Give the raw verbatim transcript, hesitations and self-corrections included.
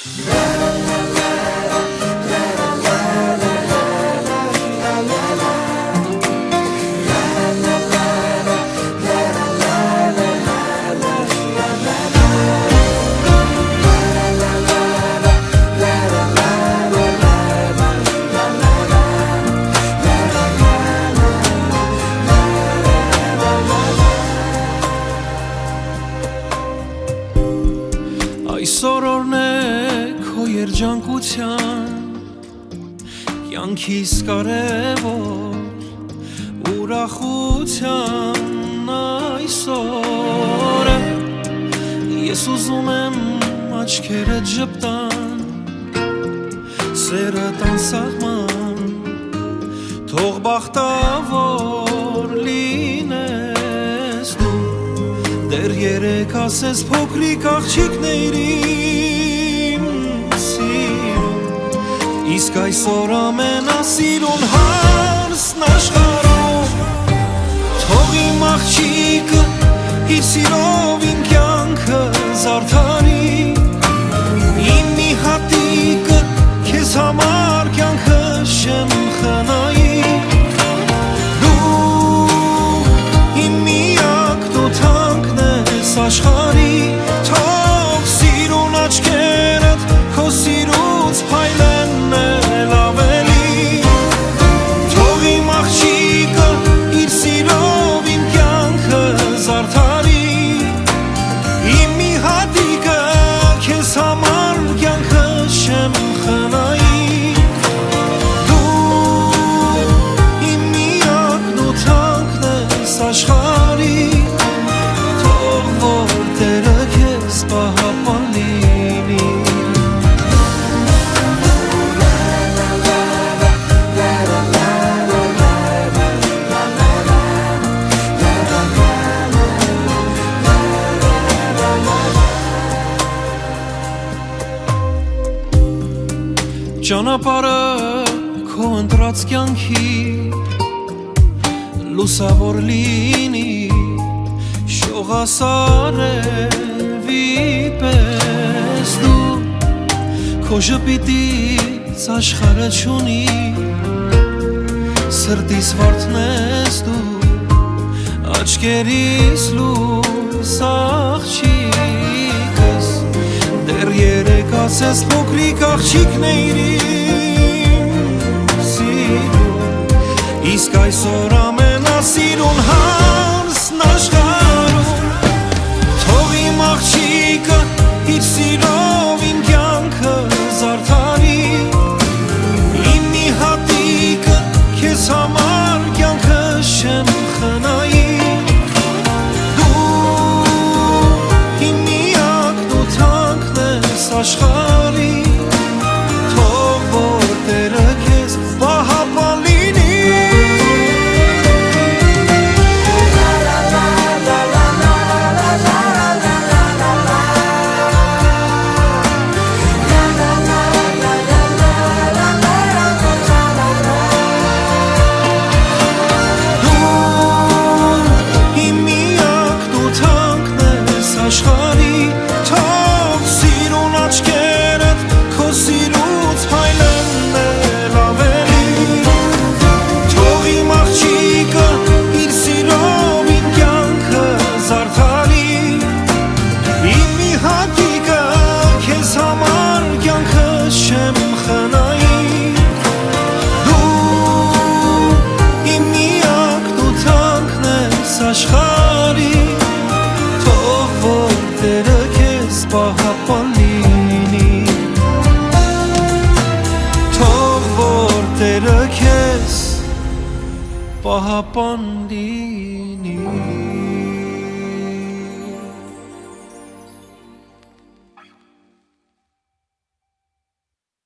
Այսօր օրն է քո երջանկության, կյանքիս կարևոր ուրախության այսօր է, ես ուզում եմ աչքերդ ժպտան, սերդ անսահման, թող բախտավոր լինես դու, դեռ երեկ ասես փոքրիկ աղջիկներ իմ սիրուն, իսկ այսօր ամենասիրուն հարսն աշխարհում, թող իմ աղջիկը իր սիրով իմ կյանքը զարդարի, իմ մի հատիկը քեզ համար կյանքը շեմ խնայի, աշխարհի թող սիրուն աչքերդ քո սիրուց փայլեն էլ ավելի, թող իմ աղջիկը իր սիրով իմ կյանքը զարդարի, իմ մի հատիկը քեզ համար կյանքը շեմ խնայի, դու իմ միակն ու թանկն ես աշխարհի, պահապան լինի, ճանապարհը քո ընտրած կյանքի լուսավոր լինի, շողասարևի պես դու, քո ժպիտից աշխարհը չունի, սրտիս վարդն ես դու, աչքերիս լույս աղջիկս, դեռ երեկ ասես փոքրիկ աղջիկներ իմ սիրուն, իսկ այսօր ամենասիրուն հարսն աշխարհում, թող իմ աղջիկը իր սիրով իմ կյանքը զարդարի, իմ մի հատիկը քեզ համար կյանքը շեմ խնայի, դու իմ միակն ու թանկն ես աշխարհի, թող որ Տերը քեզ պահապան լինի, աշխարհի թող սիրուն աչքերդ քո սիրուց փայլեն էլ ավելի, թող իմ աղջիկը իր սիրով իմ կյանքը զարդարի, իմ մի հատիկը քեզ համար կյանքը շեմ խնայի, դու իմ միակն ու թանկն ես աշխարհի, Տերը քեզ պահապան լինի, թող որ Տերը քեզ պահապան լինի